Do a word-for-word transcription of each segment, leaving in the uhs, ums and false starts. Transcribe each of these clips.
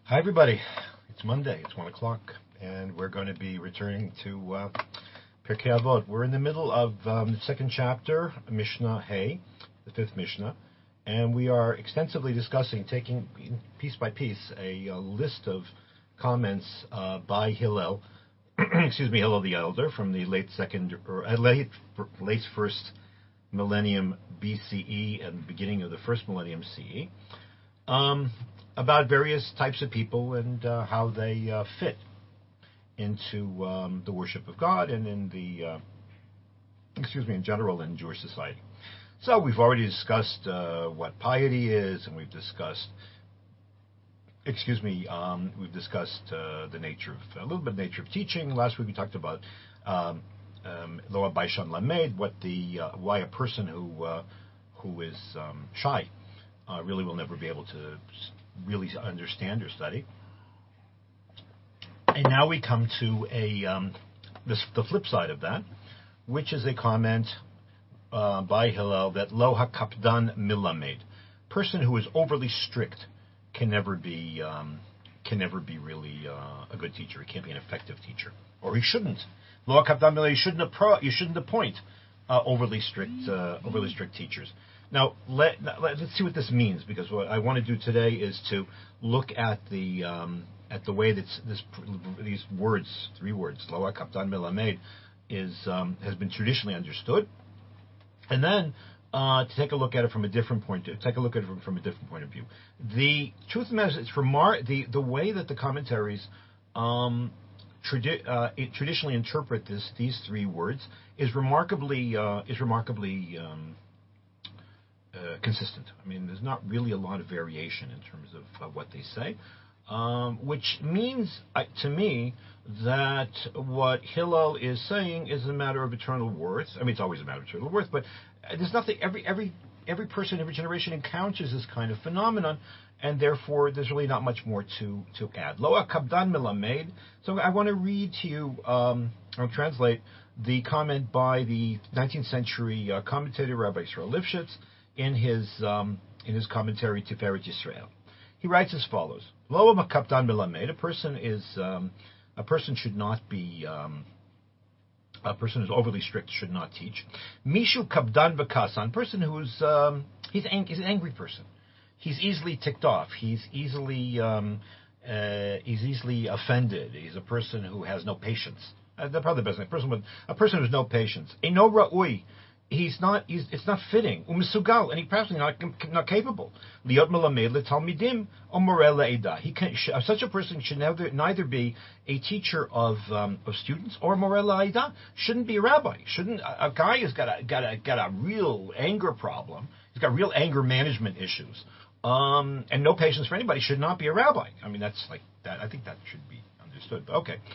Hi, everybody. It's Monday. It's one o'clock, and we're going to be returning to uh, Pirkei Avot. We're in the middle of um, the second chapter, Mishnah Hey, the fifth Mishnah, and we are extensively discussing, taking piece by piece, a, a list of comments uh, by Hillel, excuse me, Hillel the Elder, from the late second or uh, late late first millennium B C E and beginning of the first millennium C E. Um, about various types of people and uh, how they uh, fit into um, the worship of God and in the, uh, excuse me, in general in Jewish society. So we've already discussed uh, what piety is, and we've discussed, excuse me, um, we've discussed uh, the nature of, a little bit of nature of teaching. Last week we talked about um, um, Lo Baishan Lamed, what the, uh, why a person who, uh, who is um, shy uh, really will never be able to really understand or study. And now we come to a um, this, the flip side of that, which is a comment uh, by Hillel that Lo HaKapdan Milamed, person who is overly strict can never be um, can never be really uh, a good teacher. He can't be an effective teacher, or he shouldn't. Lo HaKapdan Milamed, you shouldn't appro- you shouldn't appoint uh, overly strict uh, overly strict teachers. Now, let, let, let's see what this means, because what I want to do today is to look at the um, at the way that this, these words, three words, Lo HaKapdan Milamed, is um, has been traditionally understood, and then uh, to take a look at it from a different point, to take a look at it from, from a different point of view. The truth of the matter is, it's remar- the the way that the commentaries um, tradi- uh, traditionally interpret this these three words is remarkably uh, is remarkably um, Uh, consistent. I mean, there's not really a lot of variation in terms of uh, what they say, um, which means uh, to me that what Hillel is saying is a matter of eternal worth. I mean, it's always a matter of eternal worth, but there's nothing. Every every every person, every generation encounters this kind of phenomenon, and therefore there's really not much more to to add. Lo HaKapdan Milamed. So I want to read to you, um, or translate the comment by the nineteenth century uh, commentator Rabbi Israel Lifshitz in his um, in his commentary Tiferet Yisrael. He writes as follows: Lo HaKapdan Milamed, a person is um, a person should not be um, a person who's overly strict should not teach. Mishu Kapdan B'Kasan, person who's um, he's ang- he's an angry person. He's easily ticked off. He's easily um, uh, he's easily offended. He's a person who has no patience. Uh, that's probably the best thing. A person with a person who has no patience. Eino Ra'ui. He's not. He's, it's not fitting. Umisugal, and he's perhaps not not capable. Liot melamed letalmidim or morel le'eda. He can. Such a person should neither neither be a teacher of um, of students or morel le'eda. Shouldn't be a rabbi. Shouldn't a, a guy who's got a got a got a real anger problem. He's got real anger management issues. Um, and no patience for anybody should not be a rabbi. I mean, that's like that. I think that should be understood. But okay.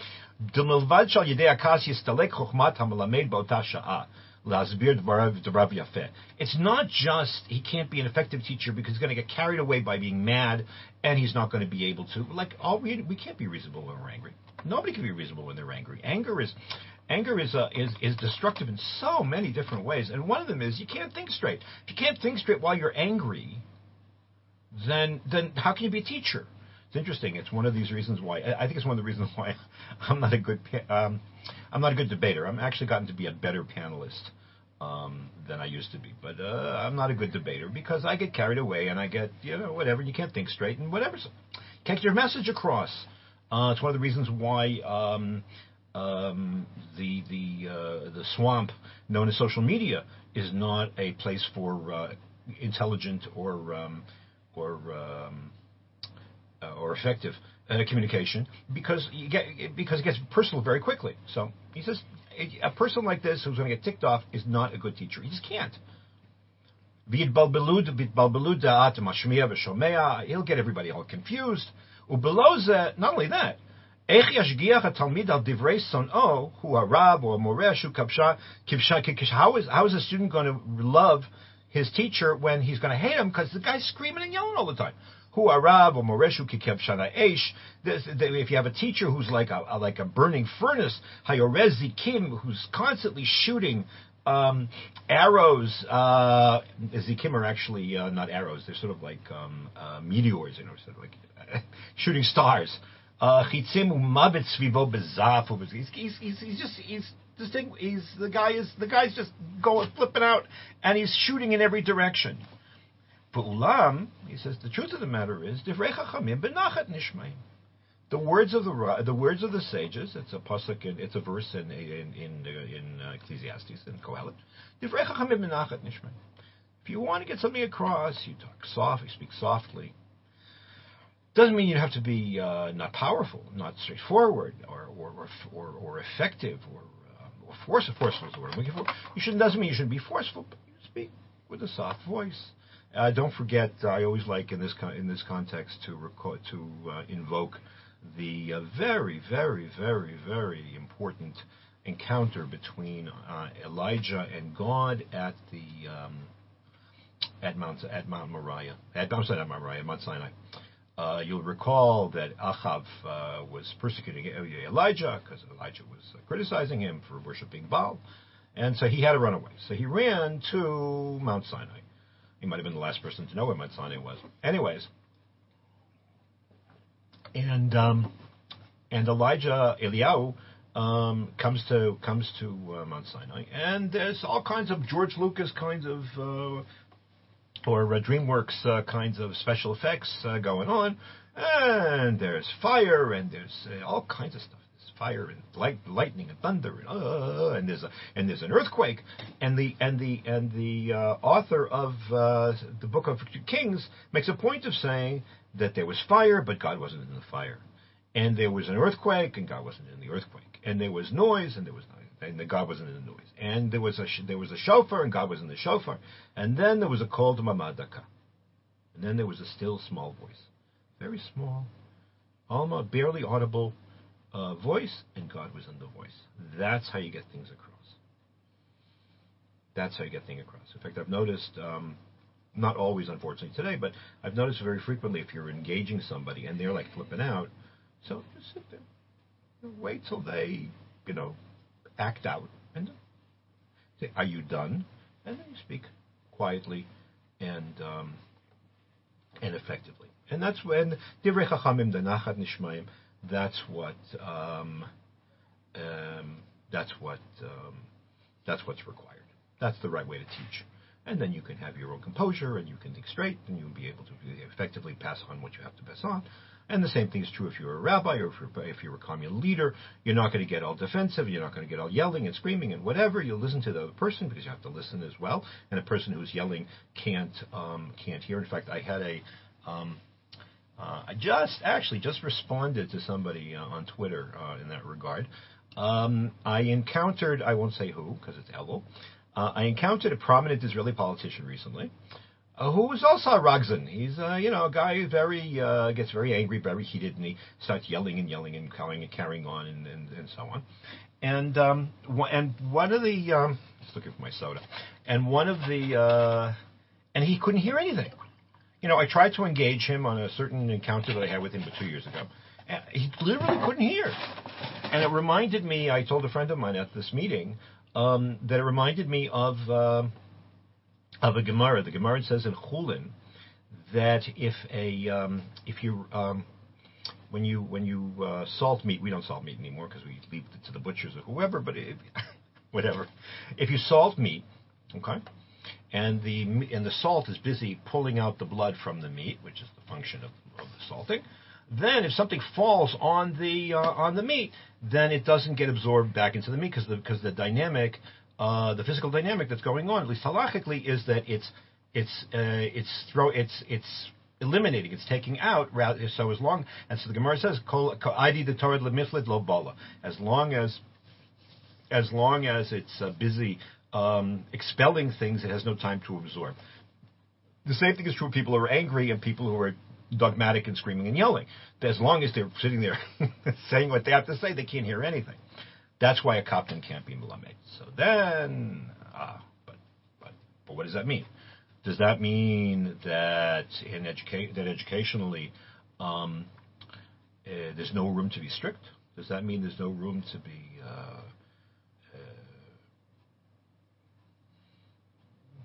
It's not just he can't be an effective teacher because he's going to get carried away by being mad, and he's not going to be able to, like, all we, we can't be reasonable when we're angry. Nobody can be reasonable when they're angry. Anger is anger is, uh, is is destructive in so many different ways, and one of them is you can't think straight. If you can't think straight while you're angry, then then how can you be a teacher? It's interesting. It's one of these reasons why I think it's one of the reasons why I'm not a good um, I'm not a good debater. I'm actually gotten to be a better panelist um, than I used to be, but uh, I'm not a good debater because I get carried away and I get you know whatever. You can't think straight and whatever. So, can't get your message across. Uh, it's one of the reasons why um, um, the the uh, the swamp known as social media is not a place for uh, intelligent or um, or um, Uh, or effective uh, communication because you get because it gets personal very quickly. So he says a, a person like this who's going to get ticked off is not a good teacher. He just can't. He'll get everybody all confused. Not only that, how is how is a student going to love his teacher when he's going to hate him because the guy's screaming and yelling all the time? Who Arab or Moreshu Kikev Shana Eish. If you have a teacher who's like a, like a burning furnace, Hayorezi Kim, who's constantly shooting Um, arrows, uh, Zikim are actually uh, not arrows. They're sort of like um, uh, meteors, you know, sort of like uh, shooting stars. Uh, Chitzim u'mavet svivo bezaf. He's he's he's he's just he's this thing. He's the guy is the guy's just going flipping out, and he's shooting in every direction. But ulam, he says, the truth of the matter is, divrei chachamim benachat nishmaim. The words of the the words of the sages. It's a pasuk. It's a verse in in in, in uh, Ecclesiastes in Kohelet. Divrei chachamim benachat nishmaim. If you want to get something across, you talk soft. You speak softly. Doesn't mean you have to be uh, not powerful, not straightforward, or or or, or, or effective, or uh, or force. Forceful is the word I'm looking for. You shouldn't. Doesn't mean you shouldn't be forceful, but you speak with a soft voice. Uh, don't forget. Uh, I always like in this con- in this context to record, to uh, invoke the uh, very, very, very, very important encounter between uh, Elijah and God at the um, at Mount at Mount Moriah. At I'm sorry, not Mount Moriah, Mount Sinai. Uh, you'll recall that Achav uh, was persecuting Elijah because Elijah was uh, criticizing him for worshiping Baal, and so he had to run away. So he ran to Mount Sinai. He might have been the last person to know where Mount Sinai was. Anyways. And um, and Elijah Eliyahu um, comes to comes to uh, Mount Sinai, and there's all kinds of George Lucas kinds of uh, or uh, DreamWorks uh, kinds of special effects uh, going on, and there's fire, and there's uh, all kinds of stuff. There's fire and light, lightning and thunder, and uh, and there's a and there's an earthquake, and the and the and the uh, author of uh, the Book of Kings makes a point of saying that there was fire, but God wasn't in the fire. And there was an earthquake, and God wasn't in the earthquake. And there was noise, and there was noise, and God wasn't in the noise. And there was a there was a shofar, and God was in the shofar. And then there was a call to mamadaka. And then there was a still small voice, very small, almost barely audible uh, voice, and God was in the voice. That's how you get things across. That's how you get things across. In fact, I've noticed. Um, Not always, unfortunately, today, but I've noticed very frequently if you're engaging somebody and they're like flipping out, so just sit there, wait till they, you know, act out, and say, "Are you done?" And then you speak quietly and um, and effectively, and that's when divrei chachamim denachat nishmaim. That's what um, um, that's what um, that's what's required. That's the right way to teach. And then you can have your own composure, and you can think straight, and you'll be able to effectively pass on what you have to pass on. And the same thing is true if you're a rabbi or if you're, if you're a commune leader. You're not going to get all defensive. You're not going to get all yelling and screaming and whatever. You'll listen to the other person because you have to listen as well. And a person who's yelling can't um, can't hear. In fact, I had a um, uh, I just actually just responded to somebody uh, on Twitter uh, in that regard. Um, I encountered, I won't say who because it's Elul. Uh, I encountered a prominent Israeli politician recently, uh, who was also a Ragzan. He's, uh, you know, a guy who very uh, gets very angry, very heated, and he starts yelling and yelling and carrying and carrying on and, and, and so on. And um, and one of the um, just looking for my soda, and one of the uh, and he couldn't hear anything. You know, I tried to engage him on a certain encounter that I had with him two years ago. And he literally couldn't hear, and it reminded me. I told a friend of mine at this meeting. Um, that it reminded me of uh, of a Gemara. The Gemara says in Chulin that if a um, if you um, when you when you uh, salt meat, we don't salt meat anymore because we leave it to the butchers or whoever. But if, whatever, if you salt meat, okay, and the and the salt is busy pulling out the blood from the meat, which is the function of, of the salting. Then, if something falls on the uh, on the meat, then it doesn't get absorbed back into the meat because the because the dynamic, uh, the physical dynamic that's going on, at least halachically, is that it's it's uh, it's throw it's it's eliminating, it's taking out. Rather, so as long and so the Gemara says, "Kol id the Torah lemifled lo bala." As long as as long as it's uh, busy um, expelling things, it has no time to absorb. The same thing is true of people who are angry and people who are dogmatic and screaming and yelling. As long as they're sitting there saying what they have to say, they can't hear anything. That's why a Koptin can't be Melamed. So then, uh, but, but but what does that mean? Does that mean that in educa- that educationally um, uh, there's no room to be strict? Does that mean there's no room to be uh, uh,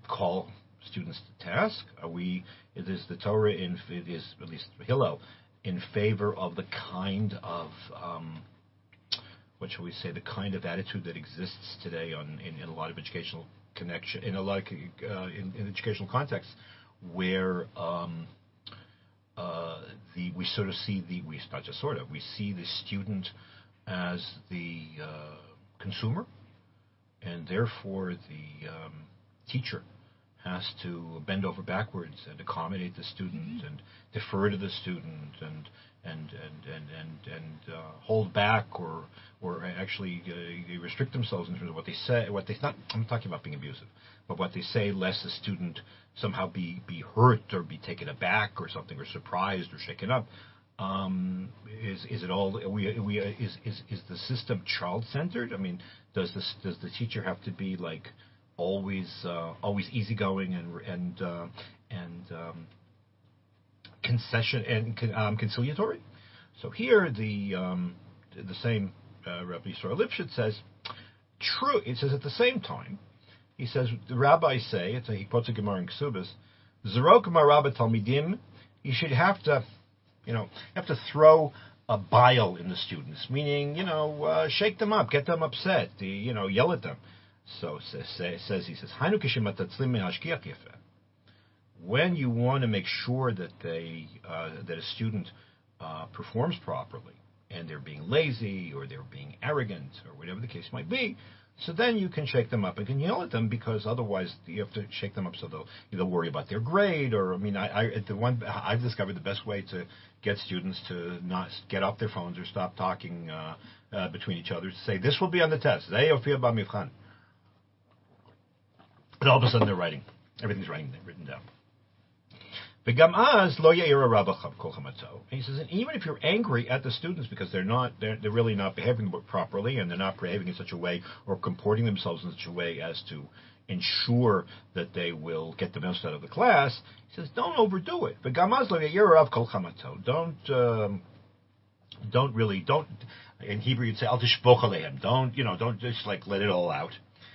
call students to task? Are we? Is the Torah in? Is at least Hillel in favor of the kind of um, what shall we say? The kind of attitude that exists today on in, in a lot of educational connection in a lot of, uh, in, in educational contexts, where um, uh, the we sort of see the we not just sort of we see the student as the uh, consumer, and therefore the um, teacher has to bend over backwards and accommodate the student mm-hmm. and defer to the student and and and and and, and uh, hold back or or actually uh, restrict themselves in terms of what they say. What they not I'm not talking about being abusive, but what they say, lest the student somehow be be hurt or be taken aback or something or surprised or shaken up. Um, is is it all? Are we, are we is is is the system child centered? I mean, does this does the teacher have to be like always uh, always easygoing and and uh, and um, concession and um, conciliatory? So here the um, the same uh, Rabbi Yisrael Lipshitz says true. It says at the same time he says the rabbis say it's a he quotes a Gemara in Ksubas Zerok Marabba Talmidim. You should have to. You know, you have to throw a bile in the students, meaning, you know, uh, shake them up, get them upset, the, you know, yell at them. So says, says he says, when you want to make sure that they uh, that a student uh, performs properly, and they're being lazy or they're being arrogant or whatever the case might be, so then you can shake them up and can yell at them, because otherwise you have to shake them up so they'll they'll worry about their grade. Or I mean, I, I the one I've discovered the best way to get students to not get off their phones or stop talking uh, uh, between each other is to say, "This will be on the test." And all of a sudden they're writing, everything's writing written down. And he says, and even if you're angry at the students because they're not, they're, they're really not behaving properly, and they're not behaving in such a way or comporting themselves in such a way as to ensure that they will get the most out of the class, he says, don't overdo it. Don't, um, don't really, don't. In Hebrew you'd say, al tishpoch alehem. Don't, you know, don't just like let it all out.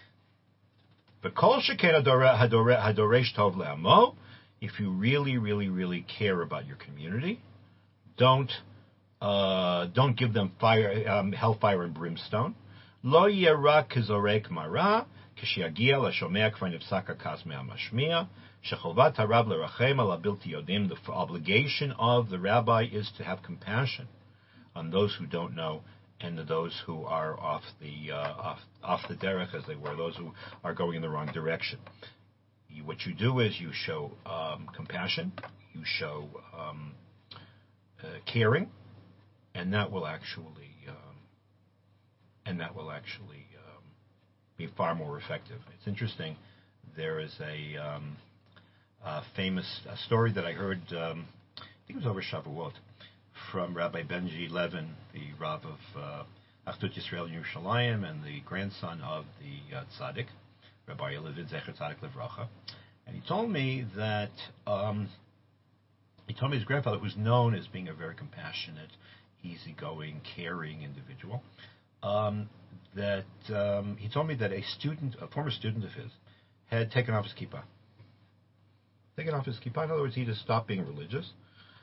If you really, really, really care about your community, don't uh, don't give them fire, um, hellfire and brimstone. Lo yera kizorek mara kishiagia lashomea k'var nifsaka kas me'amashmiya shecholvat harav lerachem ala bilti yodim. The obligation of the rabbi is to have compassion on those who don't know and those who are off the uh, off off the derech, as they were, those who are going in the wrong direction. You, what you do is you show um, compassion, you show um, uh, caring, and that will actually um, and that will actually um, be far more effective. It's interesting. There is a, um, a famous a story that I heard. Um, I think it was over Shavuot from Rabbi Benji Levin, the Rav of uh, Achdut Yisrael in Yerushalayim and the grandson of the uh, Tzaddik. Rabbi Levin Zecher Tzadik Livracha, and he told me that um, he told me his grandfather, who's known as being a very compassionate, easygoing, caring individual, um, that um, he told me that a student, a former student of his, had taken off his kippah. Taken off his kippah. In other words, he just stopped being religious,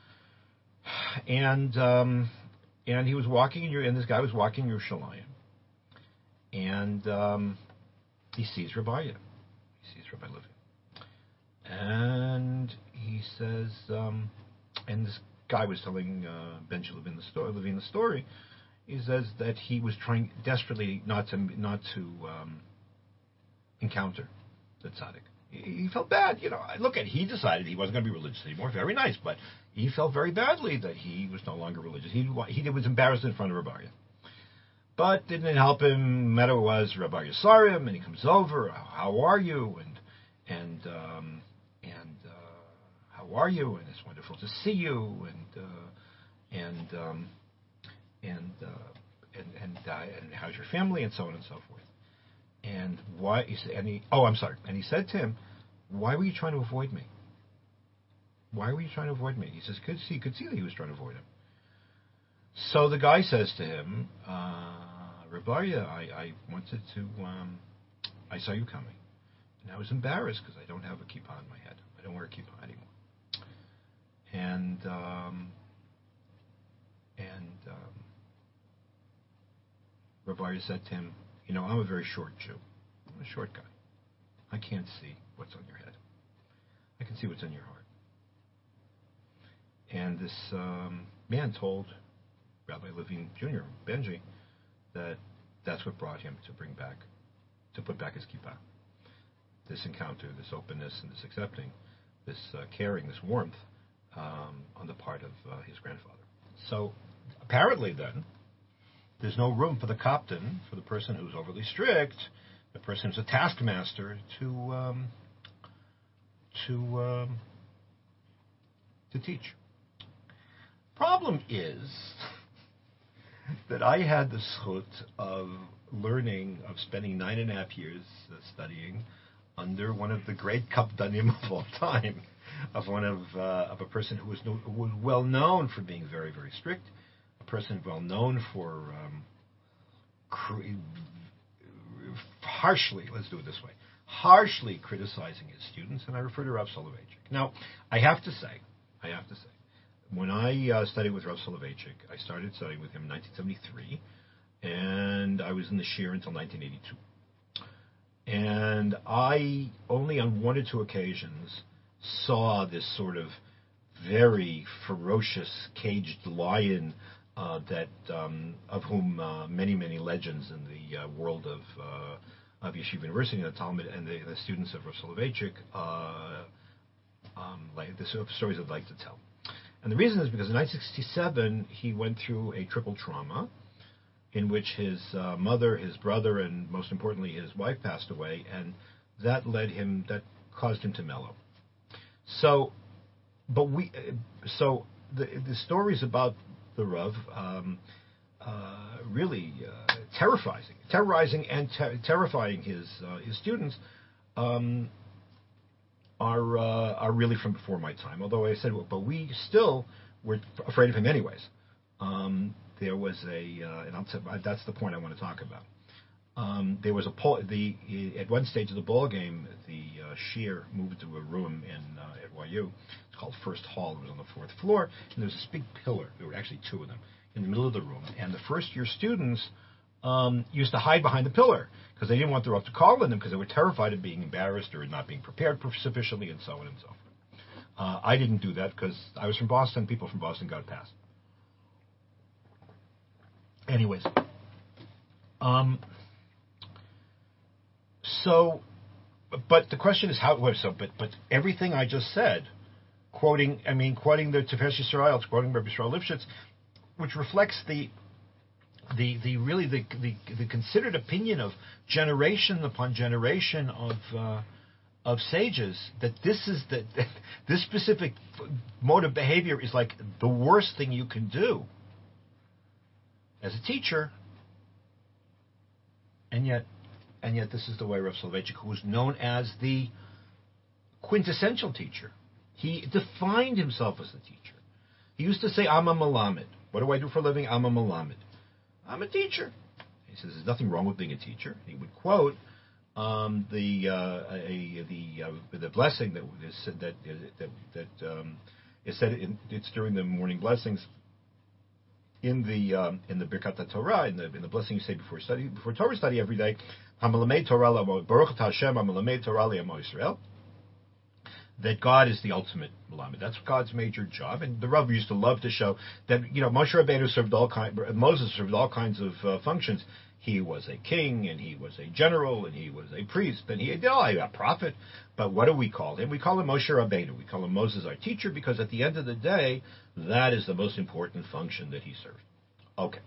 and um, and he was walking in, and this guy was walking in Yerushalayim, and um, he sees Rabbi. He sees Rabbi Levin. And he says, um, and this guy was telling uh, Benji Levin the story. Levin the story. He says that he was trying desperately not to not to um, encounter the tzaddik. He, he felt bad, you know. Look at he decided he wasn't going to be religious anymore. Very nice, but he felt very badly that he was no longer religious. He he was embarrassed in front of Rabbi. But didn't help him. Matter was Rabbi Yasarim, and he comes over. How are you? And and um, and uh, how are you? And it's wonderful to see you. And uh, and um, and, uh, and and uh, and how's your family? And so on and so forth. And why? And he, oh, I'm sorry. And he said to him, "Why were you trying to avoid me? Why were you trying to avoid me?" He says, "Could see, he could see that he was trying to avoid him." So the guy says to him, uh, Rabbi, I, I wanted to, um, I saw you coming, And I was embarrassed because I don't have a kippah on my head. I don't wear a kippah anymore. And um, and um, Rav Aryeh said to him, you know, I'm a very short Jew. I'm a short guy. I can't see what's on your head. I can see what's in your heart. And this um, man told Rabbi Levine Junior, Benji, that that's what brought him to bring back, to put back his kippah. This encounter, this openness, and this accepting, this uh, caring, this warmth um, on the part of uh, his grandfather. So apparently then, there's no room for the Copton, for the person who's overly strict, the person who's a taskmaster, to um, to um, to teach. Problem is that I had the zchut of learning, of spending nine and a half years uh, studying under one of the great Kapdanim of all time, of one of uh, of a person who was, no, who was well known for being very, very strict, a person well known for um, cr- harshly, let's do it this way, harshly criticizing his students, and I refer to Rav Soloveitchik. Now, I have to say, I have to say, when I uh, studied with Rav Soloveitchik, I started studying with him in nineteen seventy-three, and I was in the Shir until nineteen eighty-two. And I only on one or two occasions saw this sort of very ferocious caged lion uh, that um, of whom uh, many many legends in the uh, world of uh, of Yeshiva University and the Talmud and the, the students of Rav Soloveitchik uh, um, like the sort of stories I'd like to tell. And the reason is because in nineteen sixty-seven he went through a triple trauma, in which his uh, mother, his brother, and most importantly his wife passed away, and that led him, that caused him to mellow. So, but we, so the the stories about the Rav um, uh, really uh, terrifying, terrorizing and ter- terrifying his uh, his students um, are uh, are really from before my time. Although I said, well, but we still were afraid of him anyways. Um, There was a, uh, and I'll t- that's the point I want to talk about. Um, there was a poll, the at one stage of the ball game, the uh, Shir moved to a room in uh, at Y U. It's called First Hall. It was on the fourth floor, and there was this big pillar. There were actually two of them in the middle of the room. And the first year students um, used to hide behind the pillar because they didn't want the Rav to call on them because they were terrified of being embarrassed or not being prepared sufficiently, and so on and so forth. Uh, I didn't do that because I was from Boston. People from Boston got past. Anyways, um, so, but the question is how. So, but but everything I just said, quoting, I mean, quoting the Tiferet Yisrael, quoting Rabbi Yisrael Lifshitz, which reflects the the the really the the, the considered opinion of generation upon generation of uh, of sages, that this is the that this specific mode of behavior is like the worst thing you can do as a teacher, and yet, and yet, this is the way Rav Soloveitchik, who was known as the quintessential teacher, he defined himself as a teacher. He used to say, "I'm a Melamed. What do I do for a living? I'm a Melamed. I'm a teacher." He says, "There's nothing wrong with being a teacher." He would quote um, the uh, a, the uh, the blessing that is said that that that um, is said in, it's during the morning blessings. In the um, in the Birkat Torah, in the in the blessing you say before study before Torah study every day, Hamalamed Torah Lamo Baruch Hashem Hamalamed Torah Lamo Yisrael. That God is the ultimate Melamed. That's God's major job, and the Rav used to love to show that you know Moshe Rabbeinu served all kind, Moses served all kinds of uh, functions. He was a king, and he was a general, and he was a priest, and he oh, a prophet. But what do we call him? We call him Moshe Rabbeinu. We call him Moses, our teacher, because at the end of the day, that is the most important function that he served. Okay.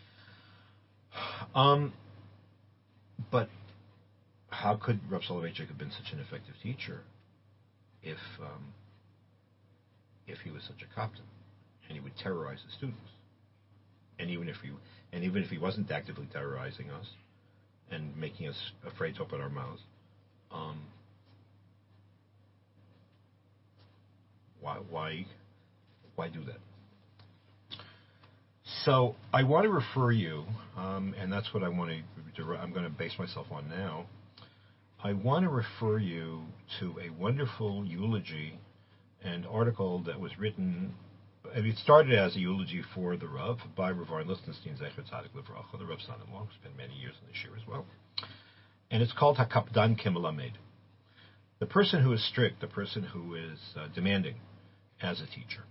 Um, but how could Rav Soloveitchik have been such an effective teacher if um, if he was such a captain and he would terrorize the students? And even if he and even if he wasn't actively terrorizing us and making us afraid to open our mouths, um, why why why do that? So I want to refer you, um, and that's what I want to. I'm going to base myself on now. I want to refer you to a wonderful eulogy and article that was written. It started as a eulogy for the Rav by Rav Aron Lichtenstein, Zecher Tzadik Livracha, the Rav's son-in-law, who spent many years in this year as well. And it's called Hakapdan Kimelamed. The person who is strict, the person who is uh, demanding as a teacher.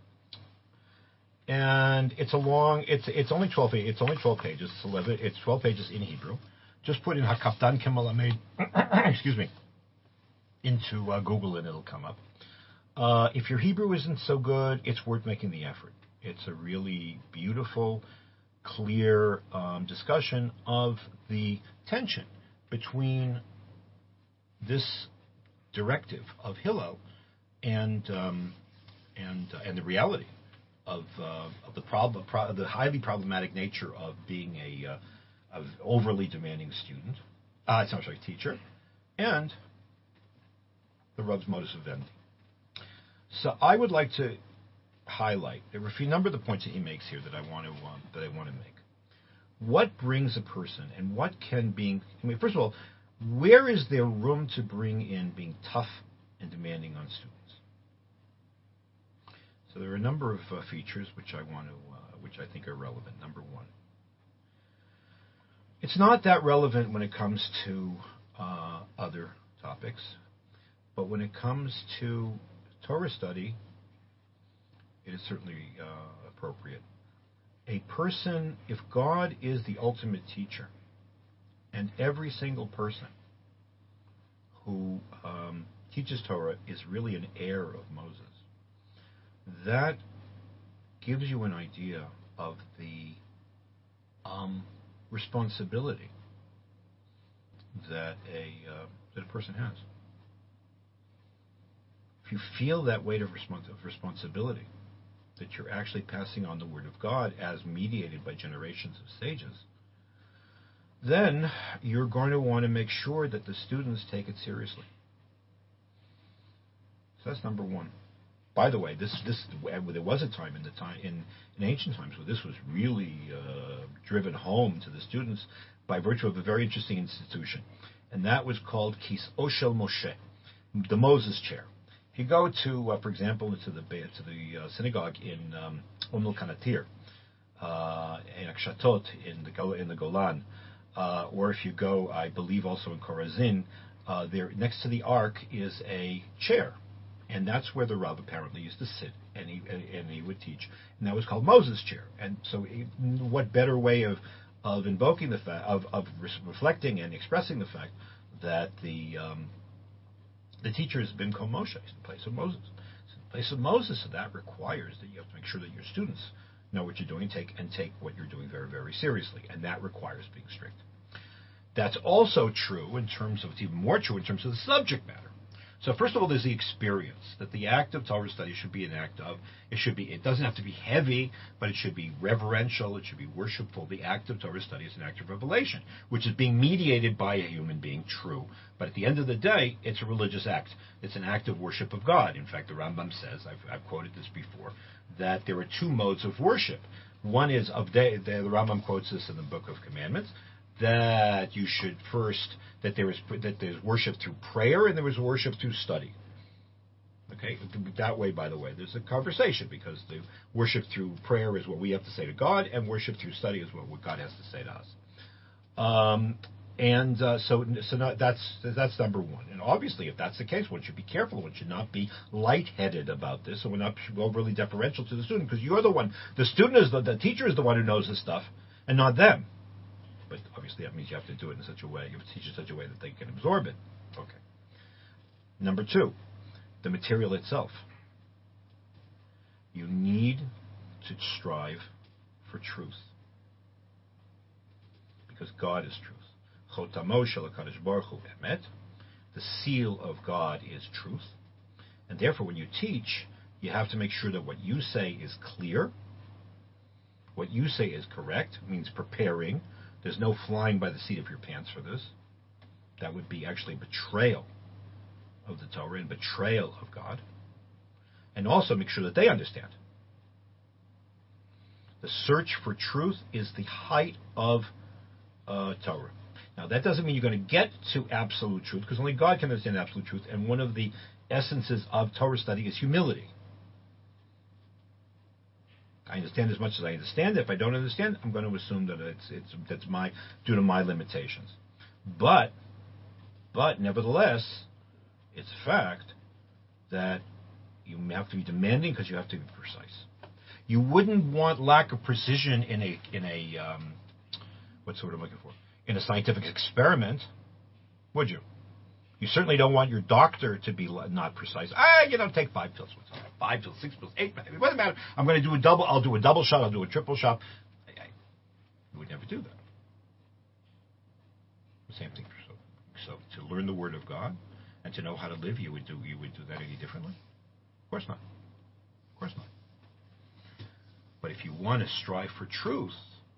And it's a long, it's it's only twelve, it's only twelve pages, it's eleven, it's twelve pages in Hebrew. Just put in Hakapdan Kimelamed, excuse me, into uh, Google and it'll come up. Uh, if your Hebrew isn't so good, it's worth making the effort. It's a really beautiful, clear um, discussion of the tension between this directive of Hillel and um, and uh, and the reality of uh, of the problem, pro- the highly problematic nature of being a uh, of overly demanding student, uh, sorry, teacher, and the Rav's modus vivendi. So I would like to highlight there are a few number of the points that he makes here that I want to um, that I want to make. What brings a person, and what can being? I mean, first of all, where is there room to bring in being tough and demanding on students? So there are a number of uh, features which I want to, uh, which I think are relevant. Number one, it's not that relevant when it comes to uh, other topics, but when it comes to Torah study, it is certainly uh, appropriate. A person, if God is the ultimate teacher, and every single person who um, teaches Torah is really an heir of Moses, that gives you an idea of the um, responsibility that a uh, that a person has. If you feel that weight of, respons- of responsibility, that you're actually passing on the Word of God as mediated by generations of sages, then you're going to want to make sure that the students take it seriously. So that's number one. By the way, this this there was a time in the time in, in ancient times where this was really uh, driven home to the students by virtue of a very interesting institution, and that was called Kis Oshel Moshe, the Moses chair. If you go to, uh, for example, to the to the uh, synagogue in um, Umm al-Qanatir, uh, in Akshatot in the in the Golan, uh, or if you go, I believe, also in Chorazin, uh, there next to the ark is a chair. And that's where the Rav apparently used to sit, and he and he would teach, and that was called Moses' chair. And so, what better way of of invoking the fact of of reflecting and expressing the fact that the um, the teacher has been called Moshe, it's the place of Moses. It's the place of Moses, so that requires that you have to make sure that your students know what you're doing, take and take what you're doing very, very seriously, and that requires being strict. That's also true in terms of, it's even more true in terms of the subject matter. So first of all, there's the experience that the act of Torah study should be an act of. It should be. It doesn't have to be heavy, but it should be reverential. It should be worshipful. The act of Torah study is an act of revelation, which is being mediated by a human being. True, but at the end of the day, it's a religious act. It's an act of worship of God. In fact, the Rambam says, I've, I've quoted this before, that there are two modes of worship. One is of day. The Rambam quotes this in the Book of Commandments, that you should first, that there is that there's worship through prayer and there is worship through study. Okay, that way, by the way, there's a conversation, because the worship through prayer is what we have to say to God, and worship through study is what, what God has to say to us. Um, and uh, so, so not, that's that's number one. And obviously, if that's the case, one should be careful. One should not be lightheaded about this, and one not should be overly deferential to the student, because you're the one. The student is the, the teacher is the one who knows this stuff, and not them. But obviously that means you have to do it in such a way, you have to teach it in such a way that they can absorb it. Okay. Number two, the material itself. You need to strive for truth, because God is truth. Chotamo shel HaKadosh Baruch Hu emet. The seal of God is truth. And therefore, when you teach, you have to make sure that what you say is clear. What you say is correct, means preparing. There's no flying by the seat of your pants for this. That would be actually betrayal of the Torah and betrayal of God. And also make sure that they understand. The search for truth is the height of uh, Torah. Now, that doesn't mean you're going to get to absolute truth, because only God can understand absolute truth, and one of the essences of Torah study is humility. I understand as much as I understand. If I don't understand, I'm going to assume that it's it's that's my due to my limitations. But, but nevertheless, it's a fact that you have to be demanding because you have to be precise. You wouldn't want lack of precision in a in a um, what's the word I'm looking for? In a scientific experiment, would you? You certainly don't want your doctor to be not precise. Ah, you know, take five pills. Five pills, six pills, eight. It doesn't matter. I'm going to do a double. I'll do a double shot. I'll do a triple shot. I, I you would never do that. The same thing. So, so to learn the Word of God and to know how to live, you would do you would do that any differently? Of course not. Of course not. But if you want to strive for truth,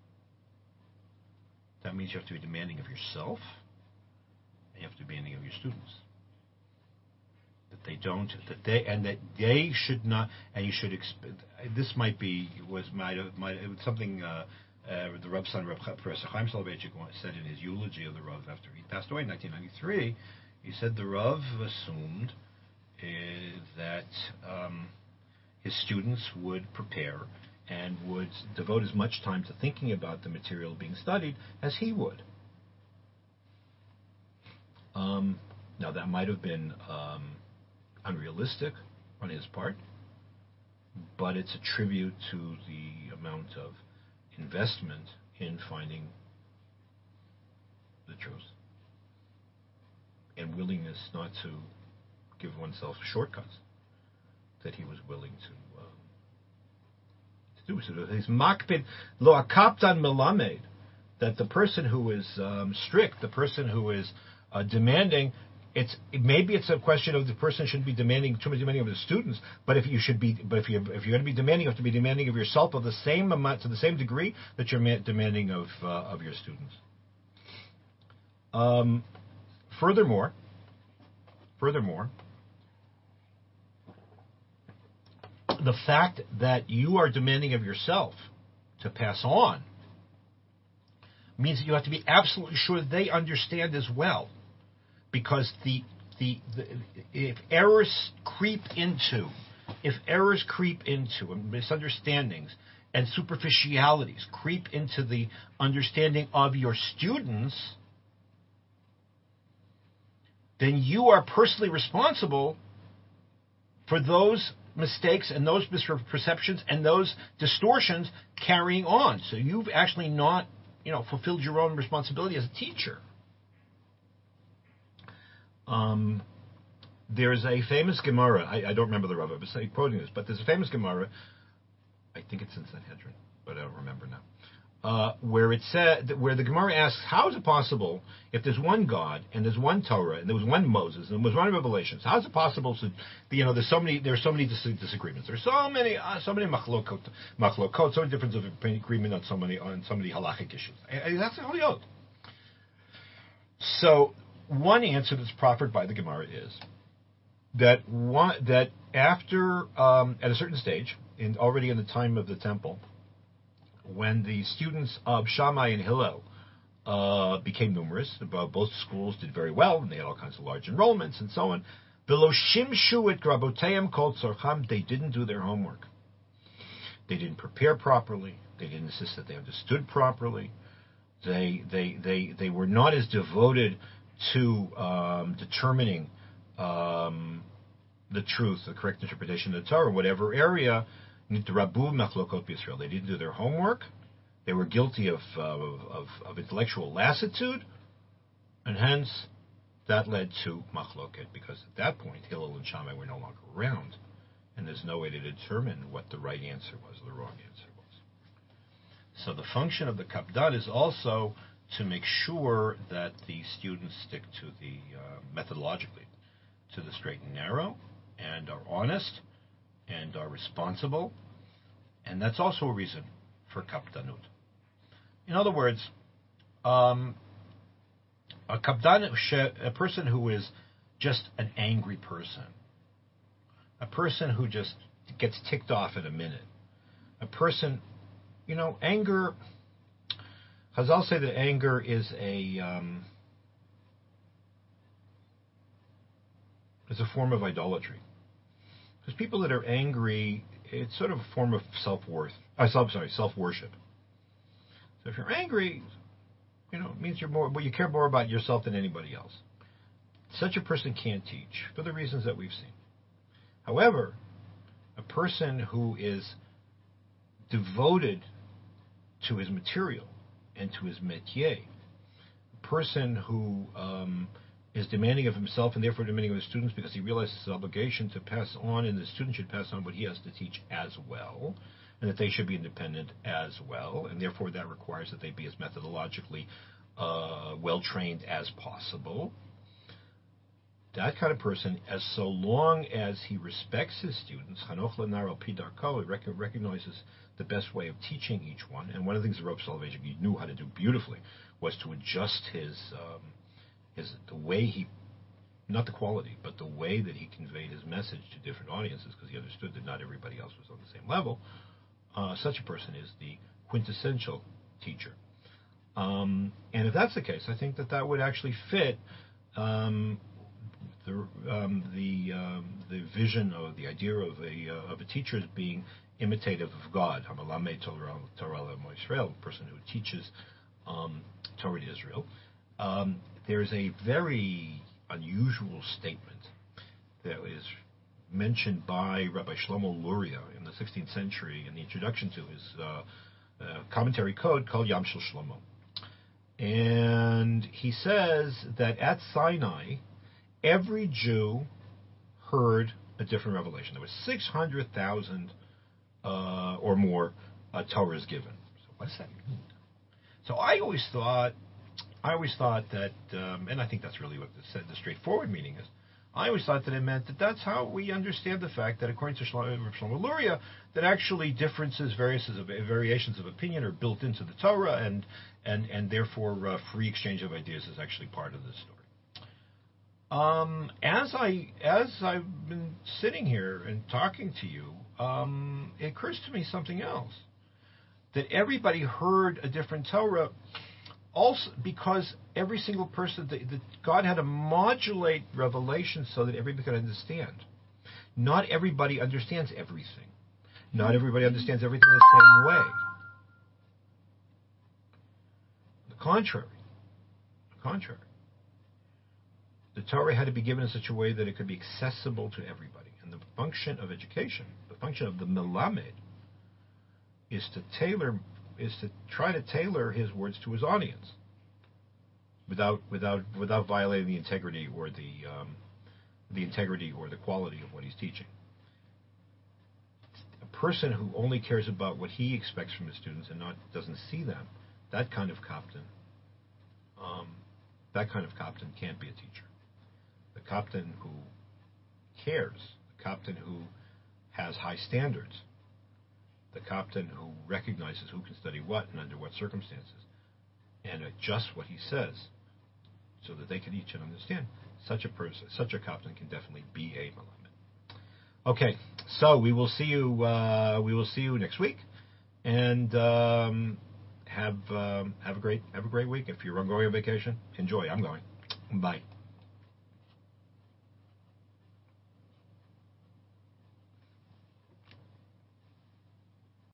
that means you have to be demanding of yourself. You have to be demanding of your students that they don't, that they, and that they should not, and you should. Exp- this might be was might have might it was something uh, uh, the Reb's son, Reb Professor Chaim Soloveitchik, said in his eulogy of the Rav after he passed away in nineteen ninety-three. He said the Rav assumed uh, that um, his students would prepare and would devote as much time to thinking about the material being studied as he would. Um, now, that might have been um, unrealistic on his part, but it's a tribute to the amount of investment in finding the truth and willingness not to give oneself shortcuts that he was willing to, um, to do. So his makpid lo akaptan melamed, that the person who is um, strict, the person who is Uh, demanding, it's maybe it's a question of the person shouldn't be demanding too much demanding of the students, but if you should be, but if you if you're going to be demanding, you have to be demanding of yourself of the same amount to the same degree that you're ma- demanding of uh, of your students. Um, furthermore, furthermore, the fact that you are demanding of yourself to pass on means that you have to be absolutely sure that they understand as well. Because the, the the if errors creep into, if errors creep into, and misunderstandings and superficialities creep into the understanding of your students, then you are personally responsible for those mistakes and those misperceptions and those distortions carrying on. So you've actually not, you know, fulfilled your own responsibility as a teacher. Um, there's a famous Gemara. I, I don't remember the Rav. I was quoting this, but there's a famous Gemara. I think it's in Sanhedrin, but I don't remember now. Uh, where it said, where the Gemara asks, how is it possible if there's one God and there's one Torah and there was one Moses and there was one Revelations? How is it possible to, you know, there's so many, there's so many dis- disagreements. There's so many, uh, so many machlokot, machlokot, so many differences of agreement on so many on so many halachic issues. And, and that's the Holy Oath. So. One answer that's proffered by the Gemara is that one, that after um, at a certain stage, in already in the time of the temple, when the students of Shammai and Hillel uh, became numerous, both schools did very well, and they had all kinds of large enrollments and so on. Below shimshu et raboteim kol tzorcham, they didn't do their homework. They didn't prepare properly. They didn't insist that they understood properly. They they they they were not as devoted to um, determining um, the truth, the correct interpretation of the Torah, whatever area. They didn't do their homework. They were guilty of, uh, of, of intellectual lassitude, and hence that led to machloket, because at that point Hillel and Shammai were no longer around, and there's no way to determine what the right answer was or the wrong answer was. So the function of the kapdan is also to make sure that the students stick to the, uh, methodologically, to the straight and narrow, and are honest, and are responsible, and that's also a reason for kapdanut. In other words, um, a kapdan, a person who is just an angry person, a person who just gets ticked off in a minute, a person, you know, anger... Chazal say that anger is a um, is a form of idolatry. Because people that are angry, it's sort of a form of self-worth. Uh, self, sorry, self-worship. So if you're angry, you know, it means you're more, well, you care more about yourself than anybody else. Such a person can't teach for the reasons that we've seen. However, a person who is devoted to his material and to his métier, a person who um, is demanding of himself and therefore demanding of his students because he realizes his obligation to pass on, and the student should pass on what he has to teach as well, and that they should be independent as well, and therefore that requires that they be as methodologically uh, well-trained as possible. That kind of person, as so long as he respects his students, Chanoch lenar al pi darko, he recognizes the best way of teaching each one. And one of the things the Rav Soloveitchik knew how to do beautifully was to adjust his, um, his the way he, not the quality, but the way that he conveyed his message to different audiences, because he understood that not everybody else was on the same level. Uh, such a person is the quintessential teacher. Um, and if that's the case, I think that that would actually fit um, the um, the um, the vision or the idea of a uh, of a teacher as being imitative of God. Hamalamed Torah L'Amo Yisrael, a person who teaches um, Torah to Israel. Um, there's a very unusual statement that is mentioned by Rabbi Shlomo Luria in the sixteenth century in the introduction to his uh, uh, commentary code called Yam Shel Shlomo. And he says that at Sinai, every Jew heard a different revelation. There were six hundred thousand uh, or more uh, Torahs given. So what does that mean? So I always thought, I always thought that, um, and I think that's really what the, the straightforward meaning is. I always thought that it meant that that's how we understand the fact that, according to Shlomo, Shlomo Luria, that actually differences, variations of, variations of opinion are built into the Torah, and and and therefore uh, free exchange of ideas is actually part of the story. Um, as I as I've been sitting here and talking to you, um, it occurs to me something else, that everybody heard a different Torah. Also, because every single person, that God had to modulate revelation so that everybody could understand. Not everybody understands everything. Not everybody understands everything the same way. The contrary. The contrary. The Torah had to be given in such a way that it could be accessible to everybody. And the function of education, the function of the melamed, is to tailor is to try to tailor his words to his audience, without without without violating the integrity or the um, the integrity or the quality of what he's teaching. A person who only cares about what he expects from his students and not doesn't see them, that kind of captain, um, that kind of captain can't be a teacher. The captain who cares, the captain who has high standards, the captain who recognizes who can study what and under what circumstances, and adjusts what he says so that they can each understand. Such a person, such a captain can definitely be a melamed. Okay, so we will see you. Uh, we will see you next week, and um, have um, have a great have a great week. If you're going on vacation, enjoy. I'm going. Bye.